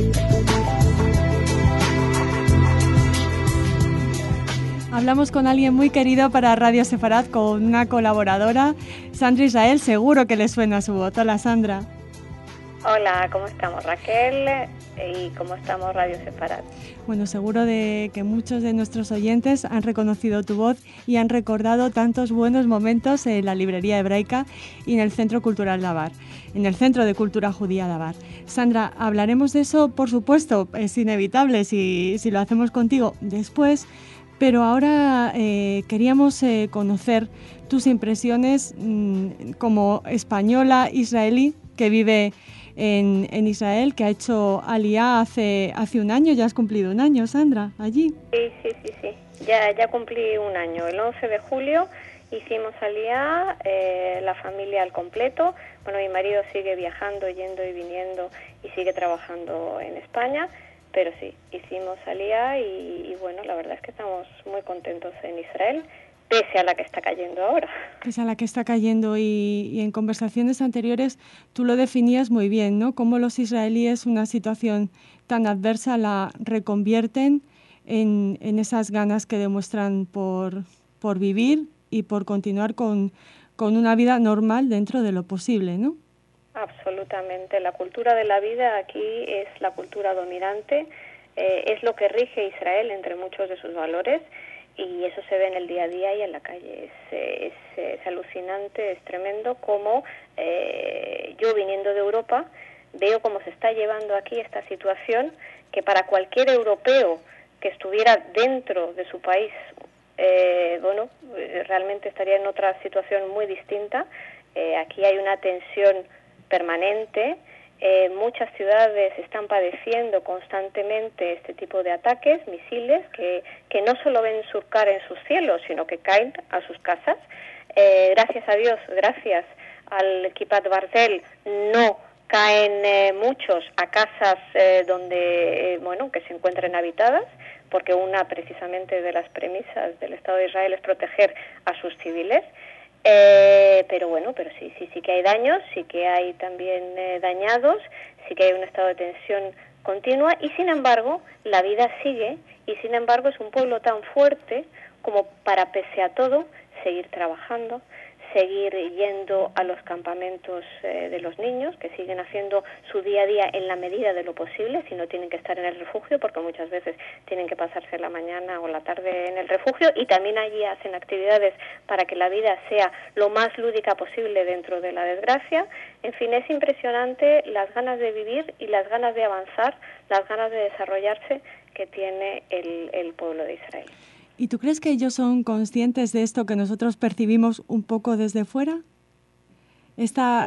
Hablamos con alguien muy querido para Radio Sefarad, con una colaboradora, Sandra Israel. Seguro que le suena su voz. Hola, Sandra. Hola, ¿cómo estamos, Raquel? ¿Y cómo estamos, Radio Sefarad? Bueno, seguro de que muchos de nuestros oyentes han reconocido tu voz y han recordado tantos buenos momentos en la librería hebraica y en el Centro Cultural Dabar, en el Centro de Cultura Judía Dabar. Sandra, hablaremos de eso, por supuesto, es inevitable si lo hacemos contigo después, pero ahora queríamos conocer tus impresiones como española israelí que vive en Israel, que ha hecho Aliyá hace un año. Ya has cumplido un año, Sandra, allí. Sí. Ya cumplí un año. El 11 de julio hicimos Aliyá, la familia al completo. Bueno, mi marido sigue viajando, yendo y viniendo y sigue trabajando en España, pero sí, hicimos Aliyá y bueno, la verdad es que estamos muy contentos en Israel, pese a la que está cayendo ahora. Pese a la que está cayendo y en conversaciones anteriores tú lo definías muy bien, ¿no? Cómo los israelíes una situación tan adversa la reconvierten en esas ganas que demuestran por vivir y por continuar con una vida normal dentro de lo posible, ¿no? Absolutamente. La cultura de la vida aquí es la cultura dominante, es lo que rige Israel entre muchos de sus valores, y eso se ve en el día a día y en la calle. Es alucinante, es tremendo como yo, viniendo de Europa, veo cómo se está llevando aquí esta situación que para cualquier europeo que estuviera dentro de su país, realmente estaría en otra situación muy distinta. Aquí hay una tensión permanente. Muchas ciudades están padeciendo constantemente este tipo de ataques, misiles, que no solo ven surcar en sus cielos, sino que caen a sus casas. Gracias a Dios, gracias al Kippat Barzel, no caen muchos a casas que se encuentren habitadas, porque una precisamente de las premisas del Estado de Israel es proteger a sus civiles. Pero sí que hay daños, sí que hay también dañados, sí que hay un estado de tensión continua, y sin embargo la vida sigue, y sin embargo es un pueblo tan fuerte como para, pese a todo, seguir trabajando, seguir yendo a los campamentos de los niños, que siguen haciendo su día a día en la medida de lo posible, si no tienen que estar en el refugio, porque muchas veces tienen que pasarse la mañana o la tarde en el refugio, y también allí hacen actividades para que la vida sea lo más lúdica posible dentro de la desgracia. En fin, es impresionante las ganas de vivir y las ganas de avanzar, las ganas de desarrollarse que tiene el pueblo de Israel. ¿Y tú crees que ellos son conscientes de esto que nosotros percibimos un poco desde fuera? ¿Esta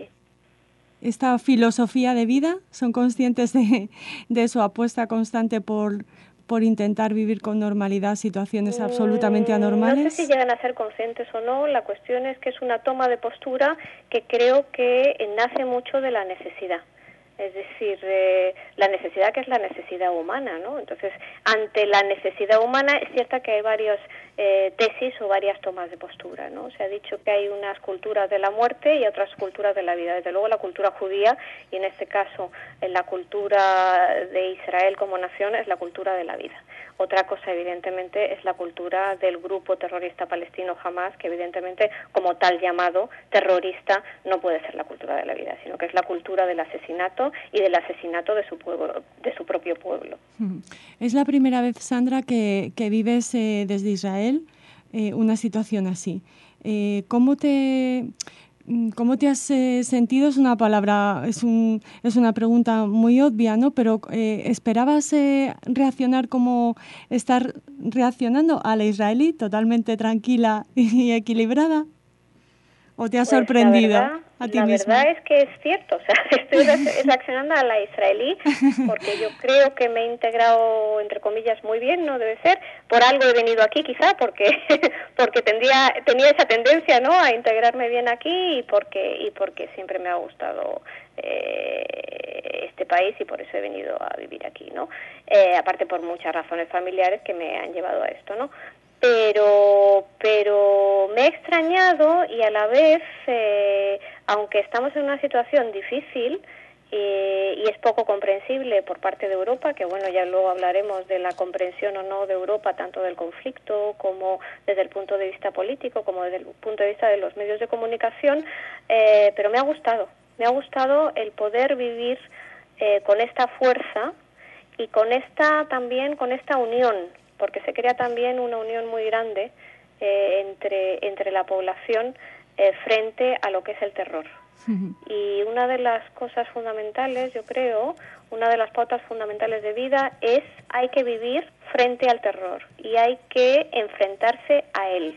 filosofía de vida? ¿Son conscientes de su apuesta constante por intentar vivir con normalidad situaciones absolutamente anormales? No sé si llegan a ser conscientes o no. La cuestión es que es una toma de postura que creo que nace mucho de la necesidad. Es decir, la necesidad que es la necesidad humana, ¿no? Entonces, ante la necesidad humana es cierto que hay varias tesis o varias tomas de postura, ¿no? Se ha dicho que hay unas culturas de la muerte y otras culturas de la vida. Desde luego la cultura judía, y en este caso la cultura de Israel como nación, es la cultura de la vida. Otra cosa, evidentemente, es la cultura del grupo terrorista palestino Hamas, que evidentemente, como tal llamado terrorista, no puede ser la cultura de la vida, sino que es la cultura del asesinato y del asesinato de su pueblo, de su propio pueblo. Es la primera vez, Sandra, que vives desde Israel una situación así. ¿Cómo te has sentido? Es una palabra, es una pregunta muy obvia, ¿no? Pero ¿esperabas reaccionar como estar reaccionando a la israelí, totalmente tranquila y equilibrada? ¿O te ha sorprendido a ti misma? La verdad es que es cierto, o sea, estoy reaccionando a la israelí porque yo creo que me he integrado, entre comillas, muy bien, no debe ser, por algo he venido aquí quizá, porque tenía esa tendencia, ¿no?, a integrarme bien aquí, y porque siempre me ha gustado este país, y por eso he venido a vivir aquí, ¿no? Aparte por muchas razones familiares que me han llevado a esto, ¿no? Pero me he extrañado, y a la vez, aunque estamos en una situación difícil, y es poco comprensible por parte de Europa, que bueno, ya luego hablaremos de la comprensión o no de Europa, tanto del conflicto como desde el punto de vista político, como desde el punto de vista de los medios de comunicación, pero me ha gustado el poder vivir con esta fuerza y con esta unión, porque se crea también una unión muy grande entre la población frente a lo que es el terror. Y una de las cosas fundamentales, yo creo, una de las pautas fundamentales de vida es hay que vivir frente al terror y hay que enfrentarse a él.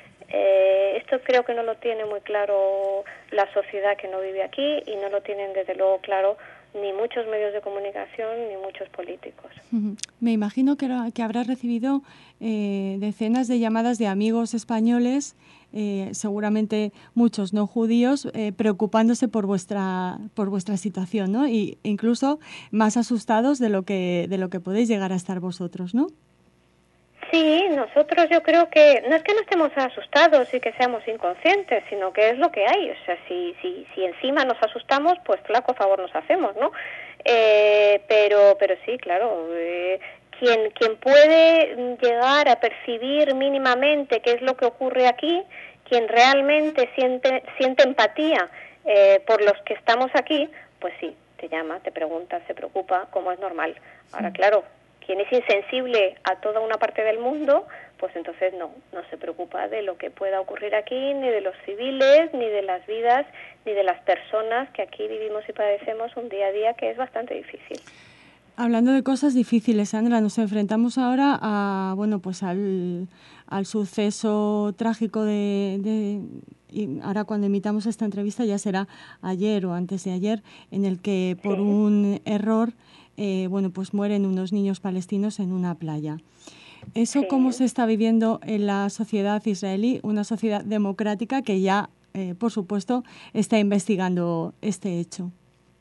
Esto creo que no lo tiene muy claro la sociedad que no vive aquí y no lo tienen desde luego claro ni muchos medios de comunicación ni muchos políticos. Me imagino que habrás recibido decenas de llamadas de amigos españoles, seguramente muchos no judíos, preocupándose por vuestra situación, ¿no? Y incluso más asustados de lo que podéis llegar a estar vosotros, ¿no? Sí, nosotros yo creo que no es que no estemos asustados y que seamos inconscientes, sino que es lo que hay. O sea, si encima nos asustamos, pues flaco favor nos hacemos, ¿no? Pero sí, claro, quien puede llegar a percibir mínimamente qué es lo que ocurre aquí, quien realmente siente empatía por los que estamos aquí, pues sí, te llama, te pregunta, se preocupa, como es normal. Ahora, claro, quien es insensible a toda una parte del mundo, pues entonces no se preocupa de lo que pueda ocurrir aquí, ni de los civiles, ni de las vidas, ni de las personas que aquí vivimos y padecemos un día a día que es bastante difícil. Hablando de cosas difíciles, Sandra, nos enfrentamos ahora a, bueno, pues al suceso trágico y ahora cuando emitamos esta entrevista ya será ayer o antes de ayer, en el que por un error bueno, pues mueren unos niños palestinos en una playa. ¿Eso cómo se está viviendo en la sociedad israelí? Una sociedad democrática que ya, por supuesto, está investigando este hecho.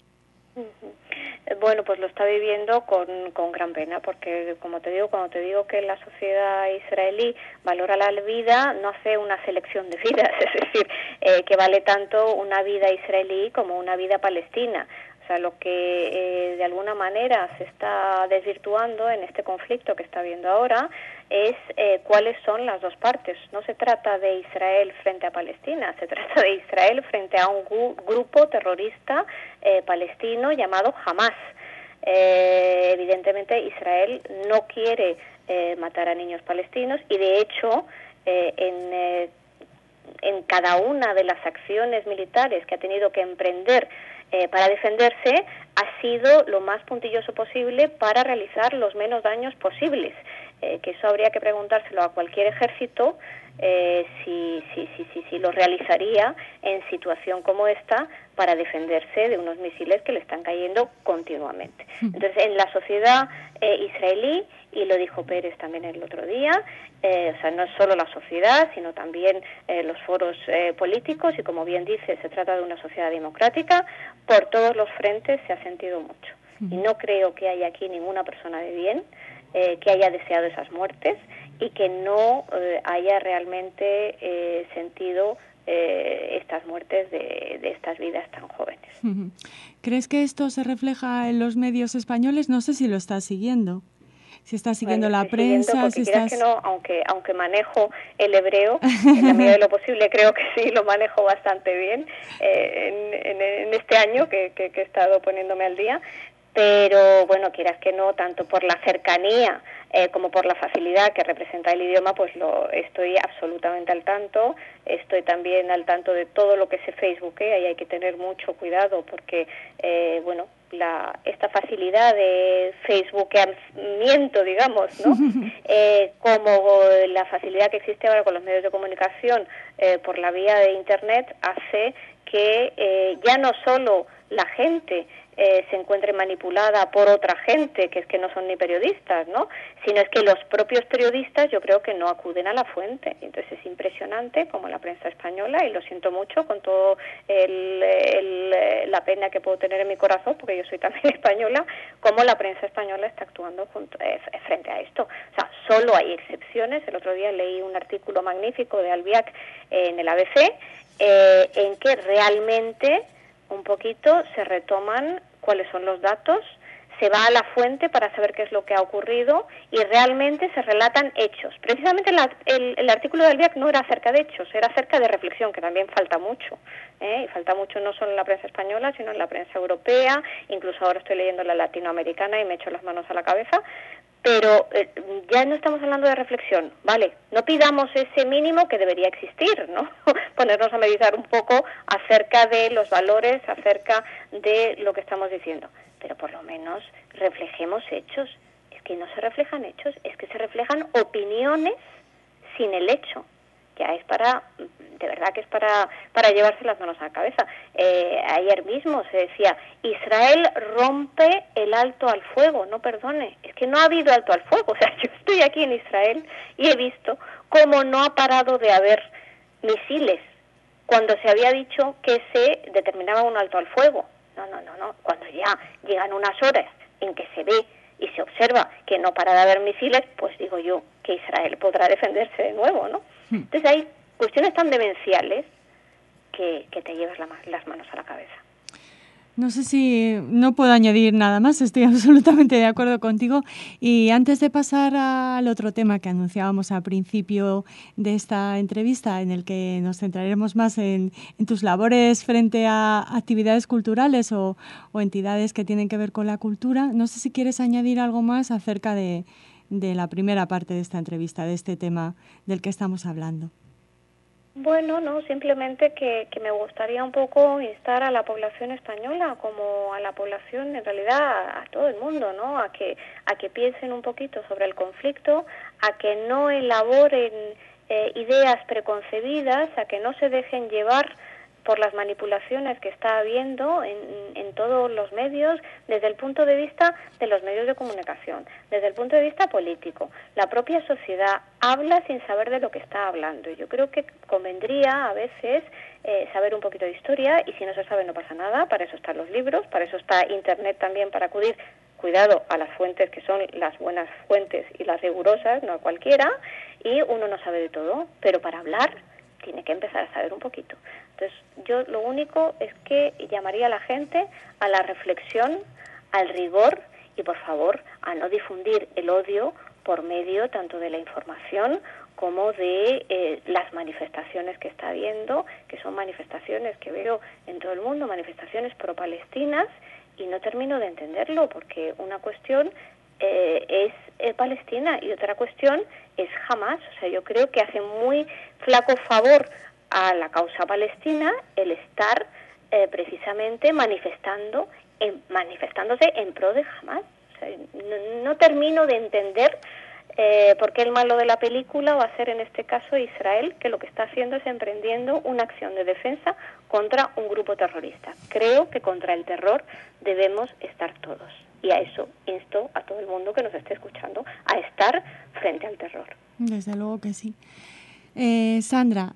Bueno, pues lo está viviendo con gran pena, porque como te digo, cuando te digo que la sociedad israelí valora la vida, no hace una selección de vidas, es decir, que vale tanto una vida israelí como una vida palestina. O sea, lo que de alguna manera se está desvirtuando en este conflicto que está habiendo ahora es cuáles son las dos partes. No se trata de Israel frente a Palestina, se trata de Israel frente a un grupo terrorista palestino llamado Hamas. Evidentemente Israel no quiere matar a niños palestinos y de hecho en cada una de las acciones militares que ha tenido que emprender para defenderse ha sido lo más puntilloso posible para realizar los menos daños posibles, que eso habría que preguntárselo a cualquier ejército si lo realizaría en situación como esta para defenderse de unos misiles que le están cayendo continuamente. Entonces, en la sociedad israelí, y lo dijo Pérez también el otro día, o sea, no es solo la sociedad, sino también los foros políticos, y como bien dice, se trata de una sociedad democrática, por todos los frentes se ha sentido mucho. Y no creo que haya aquí ninguna persona de bien que haya deseado esas muertes y que no haya realmente sentido estas muertes de estas vidas tan jóvenes. ¿Crees que esto se refleja en los medios españoles? No sé si lo estás siguiendo. Si estás siguiendo la prensa, si estás... que no, aunque manejo el hebreo, en la medida de lo posible creo que sí lo manejo bastante bien en este año que he estado poniéndome al día, pero bueno, quieras que no, tanto por la cercanía como por la facilidad que representa el idioma, pues estoy absolutamente al tanto. Estoy también al tanto de todo lo que se facebookea y hay que tener mucho cuidado porque, bueno, esta facilidad de facebookeamiento, digamos, ¿no? Como la facilidad que existe ahora con los medios de comunicación por la vía de Internet hace que ya no solo la gente se encuentre manipulada por otra gente, que es que no son ni periodistas, ¿no? Sino es que los propios periodistas yo creo que no acuden a la fuente. Entonces es impresionante como la prensa española, y lo siento mucho con todo la pena que puedo tener en mi corazón, porque yo soy también española, como la prensa española está actuando frente a esto. O sea, solo hay excepciones. El otro día leí un artículo magnífico de Albiac en el ABC, en que realmente un poquito se retoman cuáles son los datos, se va a la fuente para saber qué es lo que ha ocurrido y realmente se relatan hechos. Precisamente el artículo del BIAC no era acerca de hechos, era acerca de reflexión, que también falta mucho. Y falta mucho no solo en la prensa española, sino en la prensa europea, incluso ahora estoy leyendo la latinoamericana y me echo las manos a la cabeza. Pero ya no estamos hablando de reflexión, ¿vale? No pidamos ese mínimo que debería existir, ¿no? Ponernos a meditar un poco acerca de los valores, acerca de lo que estamos diciendo. Pero por lo menos reflejemos hechos. Es que no se reflejan hechos, es que se reflejan opiniones sin el hecho. Ya es de verdad que es para llevarse las manos a la cabeza. Ayer mismo se decía, Israel rompe el alto al fuego, no perdone. Es que no ha habido alto al fuego. O sea, yo estoy aquí en Israel y he visto cómo no ha parado de haber misiles cuando se había dicho que se determinaba un alto al fuego. No. Cuando ya llegan unas horas en que se ve y se observa que no para de haber misiles, pues digo yo que Israel podrá defenderse de nuevo, ¿no? Entonces hay cuestiones tan demenciales que te llevas las manos a la cabeza. No sé si no puedo añadir nada más, estoy absolutamente de acuerdo contigo. Y antes de pasar al otro tema que anunciábamos al principio de esta entrevista, en el que nos centraremos más en tus labores frente a actividades culturales o entidades que tienen que ver con la cultura, no sé si quieres añadir algo más acerca de la primera parte de esta entrevista, de este tema del que estamos hablando. Bueno, no, simplemente que me gustaría un poco instar a la población española, como a la población, en realidad a todo el mundo, ¿no? A que piensen un poquito sobre el conflicto, a que no elaboren ideas preconcebidas, a que no se dejen llevar por las manipulaciones que está habiendo en todos los medios, desde el punto de vista de los medios de comunicación, desde el punto de vista político. La propia sociedad habla sin saber de lo que está hablando. Yo creo que convendría a veces saber un poquito de historia, y si no se sabe no pasa nada, para eso están los libros, para eso está Internet también, para acudir, cuidado, a las fuentes que son las buenas fuentes y las rigurosas, no a cualquiera, y uno no sabe de todo, pero para hablar tiene que empezar a saber un poquito. Entonces, yo lo único es que llamaría a la gente a la reflexión, al rigor y, por favor, a no difundir el odio por medio tanto de la información como de las manifestaciones que está habiendo, que son manifestaciones que veo en todo el mundo, manifestaciones pro-palestinas, y no termino de entenderlo, porque una cuestión es Palestina y otra cuestión es Hamas. O sea, yo creo que hace muy flaco favor a la causa palestina el estar precisamente manifestándose en pro de Hamas. O sea, no termino de entender por qué el malo de la película va a ser en este caso Israel, que lo que está haciendo es emprendiendo una acción de defensa contra un grupo terrorista. Creo que contra el terror debemos estar todos. Y a eso insto a todo el mundo que nos esté escuchando, a estar frente al terror. Desde luego que sí. Sandra,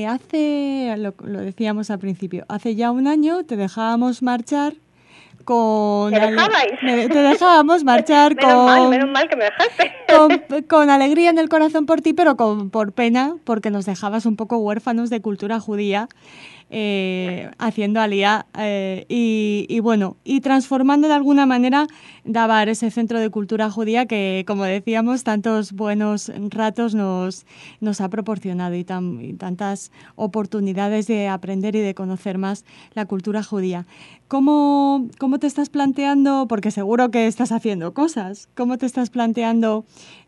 lo decíamos al principio, hace ya un año te dejábamos marchar con... ¿Me dejabais? Te dejábamos marchar menos mal que me dejaste. Con alegría en el corazón por ti, pero por pena, porque nos dejabas un poco huérfanos de cultura judía, haciendo Aliyá y bueno, y transformando de alguna manera Dabar, ese centro de cultura judía que, como decíamos, tantos buenos ratos nos ha proporcionado y tantas oportunidades de aprender y de conocer más la cultura judía. ¿Cómo te estás planteando? Porque seguro que estás haciendo cosas. ¿Cómo te estás planteando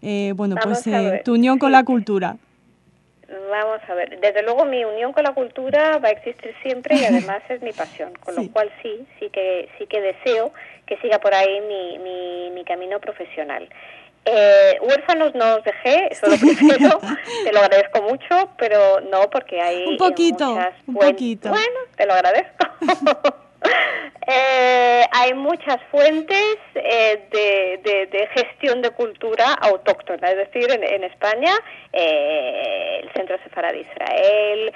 tu unión con la cultura? Vamos a ver, desde luego mi unión con la cultura va a existir siempre y además es mi pasión, con lo cual sí que deseo que siga por ahí mi camino profesional. Huérfanos no os dejé, eso lo primero, te lo agradezco mucho, pero no porque hay un poquito. Bueno, te lo agradezco. Hay muchas fuentes de gestión de cultura autóctona, es decir, en España el Centro Sefarad de Israel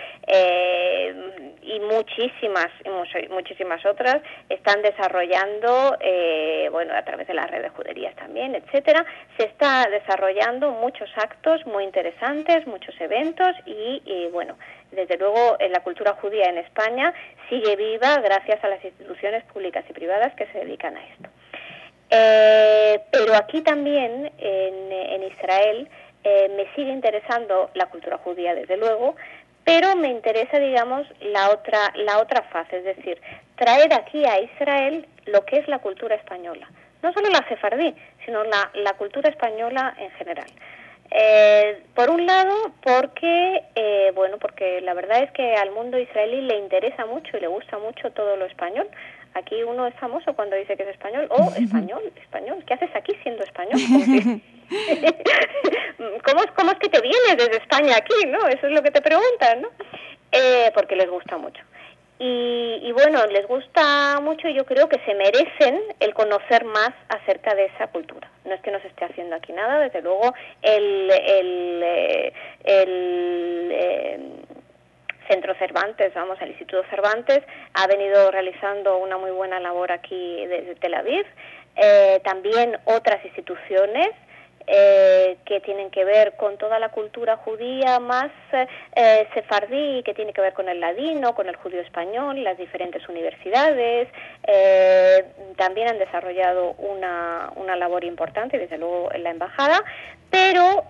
y muchísimas otras están desarrollando, a través de las redes de juderías también, etcétera, se está desarrollando muchos actos muy interesantes, muchos eventos y Desde luego, la cultura judía en España sigue viva gracias a las instituciones públicas y privadas que se dedican a esto. Pero aquí también, en Israel, me sigue interesando la cultura judía, desde luego, pero me interesa, digamos, la otra fase, es decir, traer aquí a Israel lo que es la cultura española. No solo la sefardí, sino la cultura española en general. Por un lado, porque la verdad es que al mundo israelí le interesa mucho y le gusta mucho todo lo español. Aquí uno es famoso cuando dice que es español. Español, ¿qué haces aquí siendo español? ¿Cómo es que te vienes desde España aquí, no? Eso es lo que te preguntan, ¿no? Porque les gusta mucho. Y bueno, les gusta mucho y yo creo que se merecen el conocer más acerca de esa cultura. No es que no se esté haciendo aquí nada, desde luego el Centro Cervantes, el Instituto Cervantes, ha venido realizando una muy buena labor aquí desde Tel Aviv. También otras instituciones que tienen que ver con toda la cultura judía más sefardí, que tiene que ver con el ladino, con el judío español, las diferentes universidades, también han desarrollado una labor importante, desde luego en la embajada, pero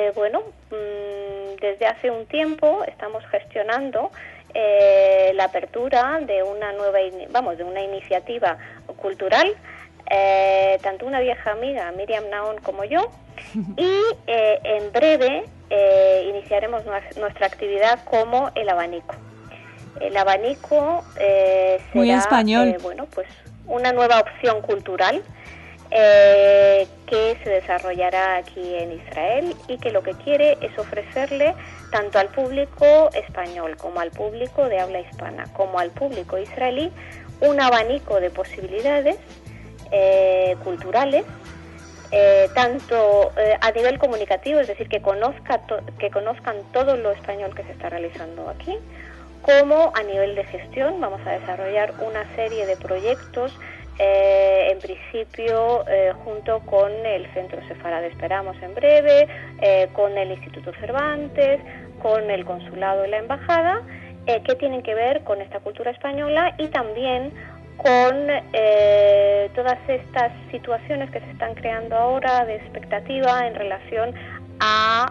desde hace un tiempo estamos gestionando la apertura de una iniciativa cultural. Tanto una vieja amiga, Miriam Naon, como yo, y en breve iniciaremos nuestra actividad como el abanico. El abanico será muy español. Una nueva opción cultural que se desarrollará aquí en Israel y que lo que quiere es ofrecerle tanto al público español como al público de habla hispana, como al público israelí, un abanico de posibilidades culturales, tanto a nivel comunicativo, es decir, que conozcan todo lo español que se está realizando aquí, como a nivel de gestión. Vamos a desarrollar una serie de proyectos, en principio junto con el Centro Sefarad, esperamos en breve, con el Instituto Cervantes, con el Consulado y la Embajada, que tienen que ver con esta cultura española y también con todas estas situaciones que se están creando ahora de expectativa en relación a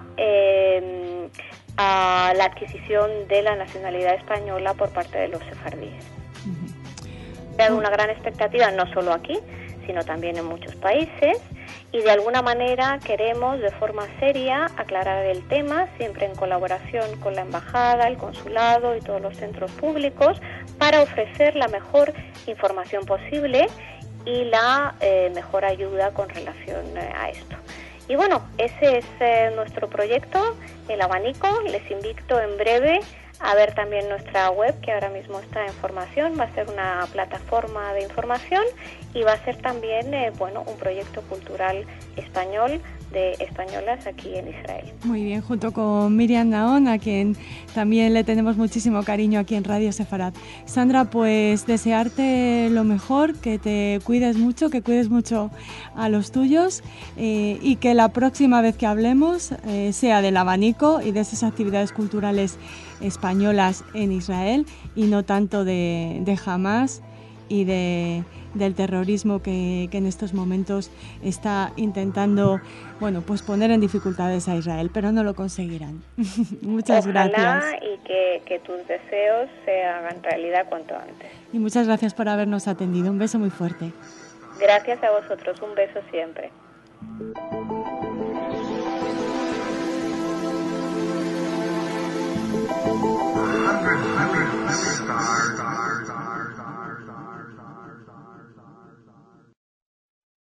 la adquisición de la nacionalidad española por parte de los sefardíes. Hay una gran expectativa no solo aquí, sino también en muchos países, y de alguna manera queremos de forma seria aclarar el tema, siempre en colaboración con la embajada, el consulado y todos los centros públicos, para ofrecer la mejor información posible y la mejor ayuda con relación a esto. Y bueno, ese es nuestro proyecto, el abanico. Les invito en breve a ver también nuestra web, que ahora mismo está en formación. Va a ser una plataforma de información y va a ser también un proyecto cultural español de españolas aquí en Israel. Muy bien, junto con Miriam Naon, a quien también le tenemos muchísimo cariño aquí en Radio Sefarad. Sandra, pues desearte lo mejor, que te cuides mucho, que cuides mucho a los tuyos y que la próxima vez que hablemos sea del abanico y de esas actividades culturales españolas en Israel y no tanto de Hamás y del terrorismo que en estos momentos está intentando poner en dificultades a Israel, pero no lo conseguirán. Muchas gracias. Ojalá y que tus deseos se hagan realidad cuanto antes. Y muchas gracias por habernos atendido. Un beso muy fuerte. Gracias a vosotros. Un beso siempre.